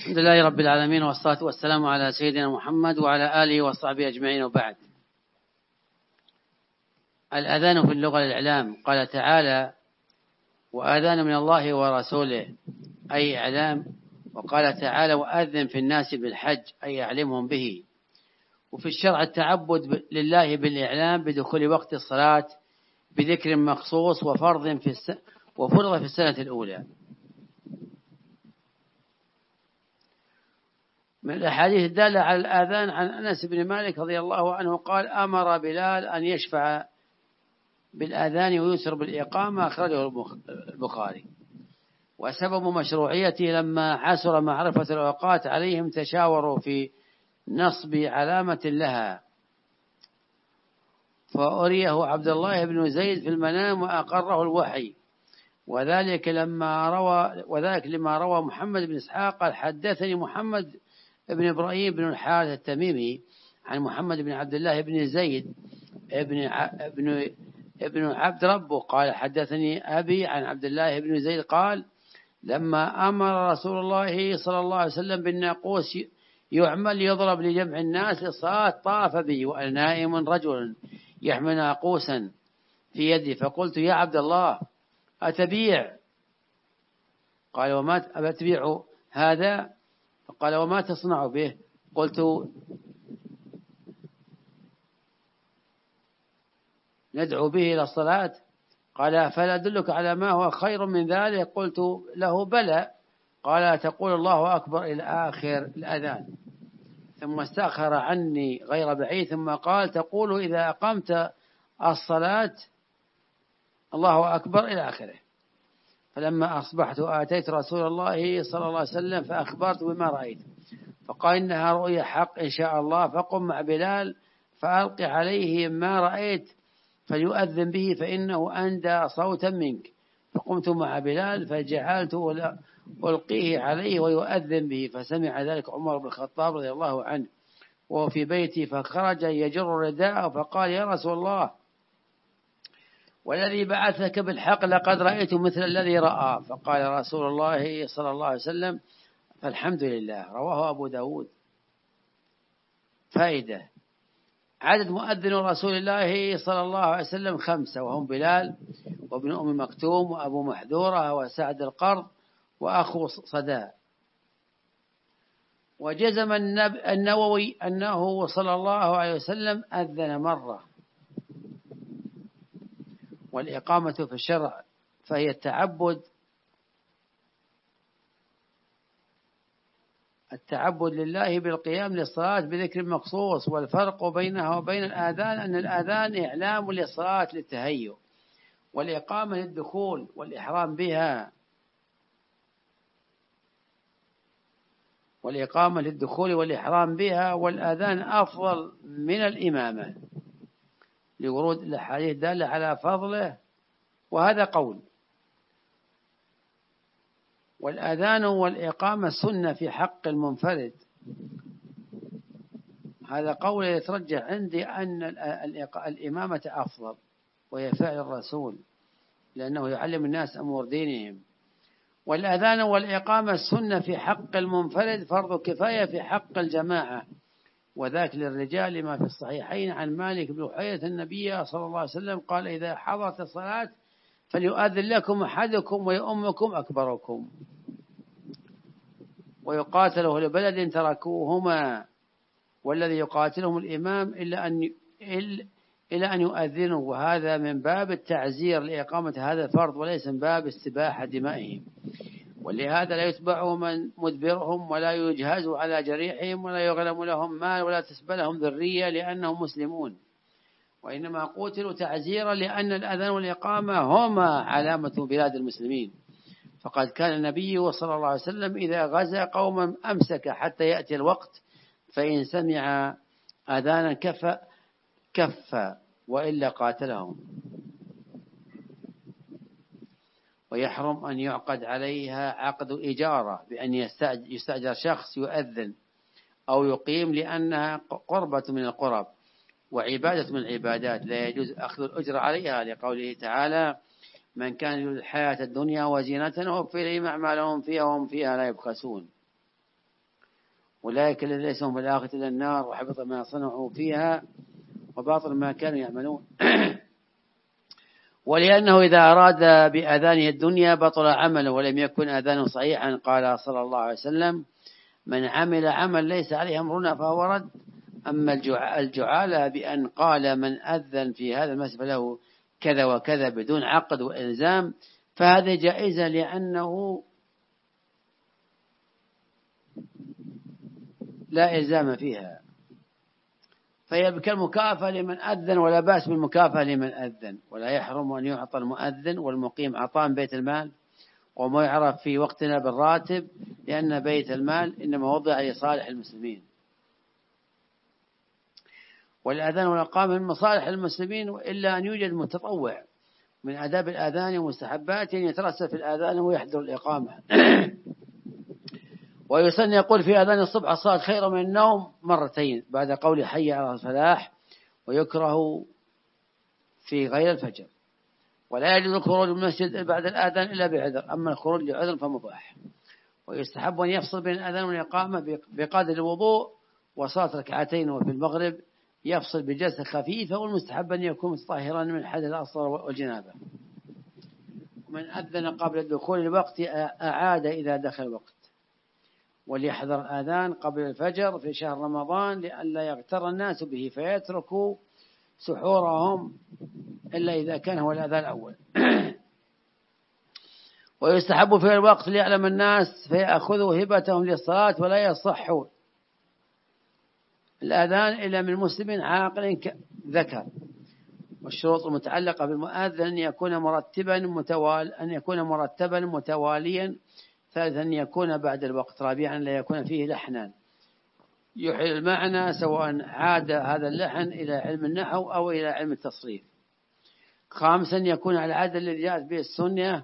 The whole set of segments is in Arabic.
الحمد لله رب العالمين، والصلاة والسلام على سيدنا محمد وعلى آله وصحبه أجمعين، وبعد. الأذان في اللغة الإعلام. قال تعالى: وأذان من الله ورسوله، أي إعلام. وقال تعالى: وأذن في الناس بالحج، أي أعلمهم به. وفي الشرع التعبد لله بالإعلام بدخول وقت الصلاة بذكر مخصوص وفرض في السنة الأولى. من الأحاديث الدالة على الآذان عن أنس بن مالك رضي الله عنه قال: أمر بلال أن يشفع بالآذان ويسر بالإقامة، أخرجه البخاري. وسبب مشروعيته لما حسر معرفة الأوقات عليهم تشاوروا في نصب علامة لها، فأريه عبد الله بن زيد في المنام وأقره الوحي، وذلك لما روى محمد بن إسحاق قال: حدثني محمد بن إبراهيم بن الحارث التميمي عن محمد بن عبد الله بن زيد ابن عبد ربه قال: حدثني أبي عن عبد الله بن زيد قال: لما أمر رسول الله صلى الله عليه وسلم بالناقوس يعمل يضرب لجمع الناس للصلاة طاف بي وأنا نائم رجل يحمل ناقوسا في يدي، فقلت: يا عبد الله أتبيع؟ قال: وما أتبيع هذا؟ فقال: وما تصنع به؟ قلت: ندعو به إلى الصلاة. قال: فلا أدلك على ما هو خير من ذلك؟ قلت له: بلى. قال: تقول الله أكبر إلى آخر الأذان، ثم استأخر عني غير بعيد، ثم قال: تقول إذا أقمت الصلاة الله أكبر إلى آخره. فلما أصبحت آتيت رسول الله صلى الله عليه وسلم فأخبرت بما رأيت، فقال: إنها رؤيا حق إن شاء الله، فقم مع بلال فألق عليه ما رأيت فليؤذن به فإنه أندى صوتا منك. فقمت مع بلال فجعلت ألقيه عليه ويؤذن به، فسمع ذلك عمر بن الخطاب رضي الله عنه وهو في بيتي، فخرج يجر رداءه فقال: يا رسول الله، والذي بعثك بالحق لقد رأيت مثل الذي رأى. فقال رسول الله صلى الله عليه وسلم: فالحمد لله. رواه أبو داود. فائدة: عدد مؤذن رسول الله صلى الله عليه وسلم 5، وهم بلال وابن أم مكتوم وأبو محذورة وسعد القرض وأخو صداء. وجزم النووي أنه صلى الله عليه وسلم أذن مرة. والإقامة في الشرع فهي التعبد لله بالقيام للصلاة بذكر مخصوص. والفرق بينها وبين الآذان أن الآذان إعلام للصلاة للتهيؤ، والإقامة للدخول والإحرام بها. والآذان أفضل من الإمامة لورود الأحاديث دالة على فضله، وهذا قول. والآذان والإقامة سنة في حق المنفرد، هذا قول يترجح عندي أن الإمامة أفضل، وهي فعل الرسول لأنه يعلم الناس أمور دينهم. والآذان والإقامة السنة في حق المنفرد فرض كفاية في حق الجماعة، وذاك للرجال لما في الصحيحين عن مالك بن حيرة النبي صلى الله عليه وسلم قال: إذا حضرت الصلاة فليؤذن لكم أحدكم ويؤمكم أكبركم، ويقاتل أهل بلد تركوهما، والذي يقاتلهم الإمام إلا أن يؤذنوا. وهذا من باب التعزير لإقامة هذا الفرض، وليس من باب استباحة دمائهم. ولهذا لا يتبع من مدبرهم، ولا يجهز على جريحهم، ولا يغنم لهم مال، ولا تسبى لهم ذرية لأنهم مسلمون، وإنما قتلوا تعزيرا لأن الأذان والإقامة هما علامة بلاد المسلمين. فقد كان النبي صلى الله عليه وسلم إذا غزا قوما أمسك حتى يأتي الوقت، فإن سمع أذانا كف وإلا قاتلهم. ويحرم أن يعقد عليها عقد إجارة بأن يستأجر شخص يؤذن أو يقيم، لأنها قربة من القرب وعبادة من العبادات، لا يجوز أخذ الأجر عليها، لقوله تعالى: من كان يريد الحياة الدنيا وزينتها وفي إليهم أعمالهم فيها وهم فيها لا يبخسون. أولئك الذين ليس لهم في الآخرة إلا النار وحبط ما صنعوا فيها وباطل ما كانوا يعملون. ولأنه إذا أراد بأذانه الدنيا بطل عمله ولم يكن أذانه صحيحا، قال صلى الله عليه وسلم: من عمل عمل ليس عليه أمرنا فهو رد. أما الجعالة بأن قال من أذن في هذا المسجد فله كذا وكذا بدون عقد وإلزام، فهذه جائزة لأنه لا إلزام فيها، فهي كالمكافأة لمن أذن، ولا بأس بالمكافأة لمن أذن. ولا يحرم أن يعطى المؤذن والمقيم عطاء بيت المال، وما يعرف في وقتنا بالراتب، لأن بيت المال إنما وضع لصالح المسلمين، والأذان والإقامة من مصالح المسلمين، إلا أن يوجد متطوع من آداب الآذان ومستحبات يترسل في الآذان ويحضر الإقامة. ويسن يقول في آذان الصبح: الصلاة خير من النوم مرتين بعد قول حي على الفلاح، ويكره في غير الفجر. ولا يجوز الخروج من المسجد بعد الآذان إلا بعذر، أما الخروج لعذر فمباح. ويستحب أن يفصل بين الآذان والإقامة بقدر الوضوء وصلاة ركعتين، وفي المغرب يفصل بجلسة خفيفة، والمستحب أن يكون متطهرا من الحدث الأصغر والجنابة. ومن أذن قبل دخول الوقت أعاد إذا دخل الوقت. وليحذر الآذان قبل الفجر في شهر رمضان لئلا يغتر الناس به فيتركوا سحورهم إلا إذا كان هو الأذان الأول. ويستحب في الوقت ليعلم الناس فيأخذوا هبتهم للصلاة، ولا يصح الأذان إلا من مسلم عاقل ذكر. والشروط المتعلقة بالمؤذن أن يكون مرتبا متواليا. ثالثا أن يكون بعد الوقت. رابعا لا يكون فيه لحنا يحيل المعنى، سواء عاد هذا اللحن إلى علم النحو أو إلى علم التصريف. خامسا يكون على العدد الذي جاءت به السنة،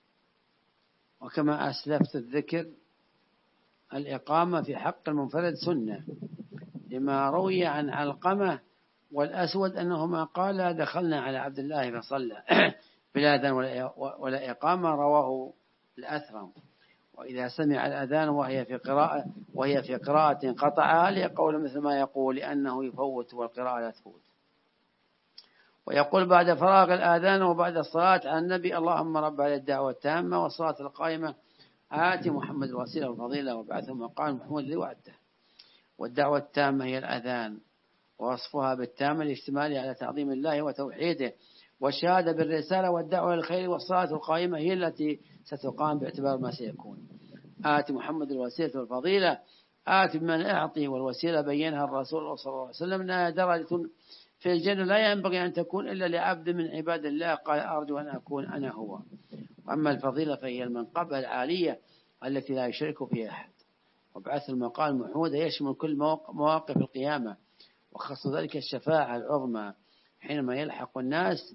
وكما أسلفت الذكر الإقامة في حق المنفرد سنة، لما روي عن علقمة والأسود أنهما قال: دخلنا على عبد الله فصلى بلا أذان ولا إقامة، رواه الأثرم. وإذا سمع الأذان وهي في قراءة قطعها ليقول مثل ما يقول، لأنه يفوت والقراءة لا تفوت. ويقول بعد فراغ الآذان وبعد الصلاة على النبي: اللهم رب هذه الدعوة التامة والصلاة القائمة آت محمد الوسيلة والفضيلة وابعثه مقام محمود الذي وعدته. والدعوة التامة هي الأذان، ووصفها بالتامة لاشتمالها على تعظيم الله وتوحيده والشهادة بالرسالة والدعوة للخير. والصلاة القائمة هي التي ستقام باعتبار ما سيكون. آت محمد الوسيلة والفضيلة، آت بمن أعطي، والوسيلة بينها الرسول صلى الله عليه وسلم أنها درجة في الجنة لا ينبغي أن تكون إلا لعبد من عباد الله، قال: أرجو أن أكون أنا هو. وأما الفضيلة فهي المنقبة العالية التي لا يشرك فيها أحد. وبعث المقام محمودة يشمل كل مواقف القيامة، وخص ذلك الشفاعة العظمى حينما يلحق الناس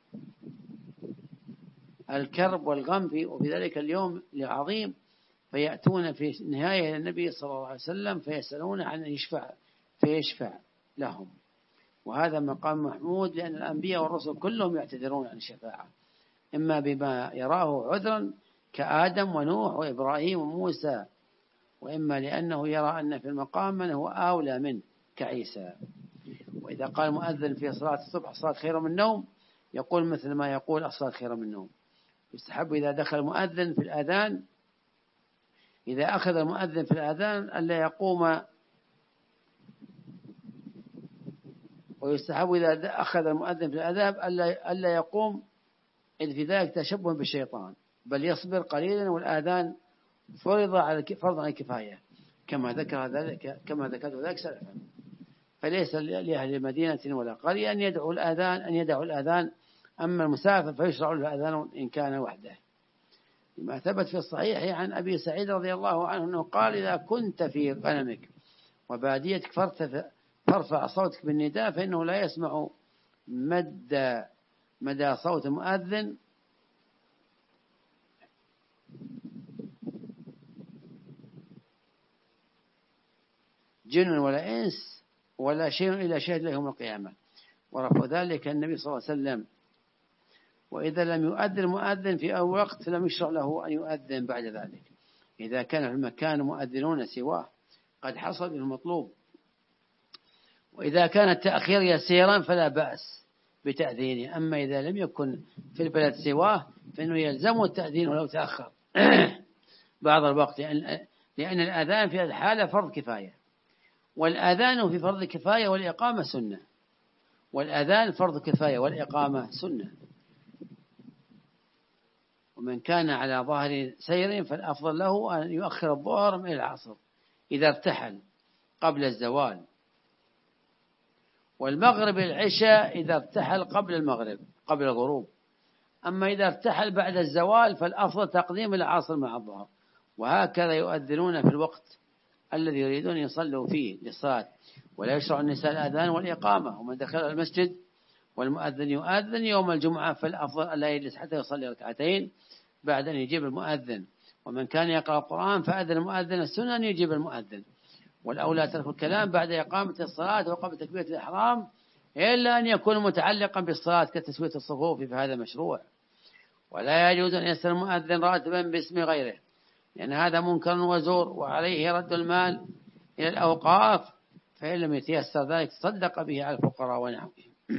الكرب والغم وفي ذلك اليوم العظيم، فيأتون في نهاية النبي صلى الله عليه وسلم فيسألون عن فيشفع لهم. وهذا مقام محمود، لأن الأنبياء والرسل كلهم يعتذرون عن الشفاعة، إما بما يراه عذرا كآدم ونوح وإبراهيم وموسى، وإما لأنه يرى أن في المقام من هو أولى منه كعيسى. وإذا قال مؤذن في صلاة الصبح: الصلاة خير من النوم، يقول مثل ما يقول: الصلاة خير من النوم. يستحب إذا دخل المؤذن في الأذان، إذا أخذ المؤذن في الأذان ألا يقوم، ويستحب إذا أخذ المؤذن في الأذان ألا يقوم، إذ في ذلك تشبه بالشيطان، بل يصبر قليلا، والآذان فرض على الكفاية كما ذكر ذلك سلفا. فليس لأهل المدينة ولا قرية أن يدعوا الآذان، أما المسافر فيشرع له الآذان إن كان وحده، لما ثبت في الصحيح عن أبي سعيد رضي الله عنه أنه قال: إذا كنت في غنمك وباديتك فارفع صوتك بالنداء، فإنه لا يسمع مدى صوت المؤذن جن ولا إنس ولا شيء إلا شهد له يوم القيامة. ورفع ذلك النبي صلى الله عليه وسلم. وإذا لم يؤذن المؤذن في أول وقت لم يشرع له أن يؤذن بعد ذلك، إذا كان في المكان مؤذنون سواه. قد حصل المطلوب. وإذا كان التأخير يسيرا فلا بأس بتأذينه، أما إذا لم يكن في البلد سواه فإنه يلزمه التأذين ولو تأخر بعض الوقت، لأن الأذان في الحالة فرض كفاية، والأذان في فرض كفاية والإقامة سنة، والأذان فرض كفاية والإقامة سنة. ومن كان على ظهر سير فالأفضل له أن يؤخر الظهر من العصر إذا ارتحل قبل الزوال، والمغرب العشاء إذا ارتحل قبل المغرب قبل الغروب. أما إذا ارتحل بعد الزوال فالأفضل تقديم العصر مع الظهر. وهكذا يؤذنون في الوقت الذي يريدون يصلوا فيه للصلاة. ولا يشرع النساء الأذان والإقامة، ومن دخل المسجد والمؤذن يؤذن يوم الجمعة فالأفضل ألا يجلس حتى يصلي ركعتين بعد أن يجيب المؤذن. ومن كان يقرأ القرآن فأذن المؤذن السنة أن يجيب المؤذن. والأولى ترك الكلام بعد إقامة الصلاة وقبل تكبيرة الإحرام إلا أن يكون متعلقا بالصلاة كتسوية الصفوف، فهذا مشروع. ولا يجوز أن يسأل المؤذن راتبا باسم غيره، لأن هذا منكر وزور، وعليه رد المال إلى الأوقاف، فإن لم يتيسر ذلك تصدق به على الفقراء ونحوهم.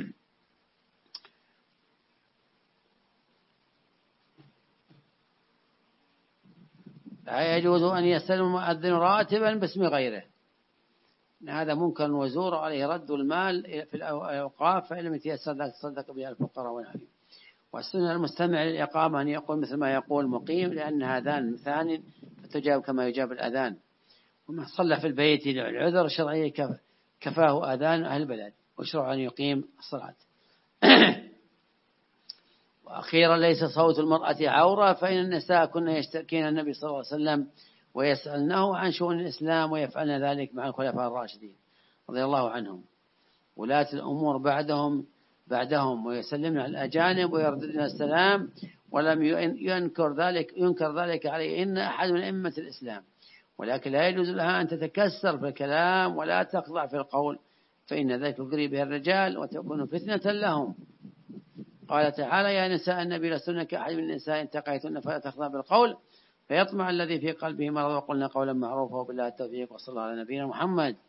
لا يجوز أن يسأل المؤذن راتبا باسم غيره، هذا منكر وزور، وعليه رد المال في الأوقاف، فإن لم يتيسر ذلك تصدق به على الفقراء ونحوهم. والسنة المستمع للإقامة أن يقول مثل ما يقول مقيم، لأن أذان ثاني فتجاب كما يجاب الأذان. ومن صلى في البيت للعذر الشرعي كفاه أذان أهل البلد، ويشرع أن يقيم الصلاة. وأخيرا ليس صوت المرأة عورة، فإن النساء كنا يشتكين النبي صلى الله عليه وسلم ويسألنه عن شؤون الإسلام، ويفعلن ذلك مع الخلفاء الراشدين رضي الله عنهم ولاة الأمور بعدهم ويسلمنا على الأجانب ويرددنا السلام، ولم ينكر ذلك عليهن أحد من أئمة الإسلام. ولكن لا يجوز لها أن تتكسر في الكلام ولا تخضع في القول، فإن ذلك يغري به الرجال وتكون فتنة لهم. قال تعالى: يا نساء النبي لستن كأحد من النساء إن تقيتن فلا تخضع بالقول فيطمع الذي في قلبه مرض، وقلنا قولا معروفا، وبالله التوفيق، وصلى الله على نبينا محمد.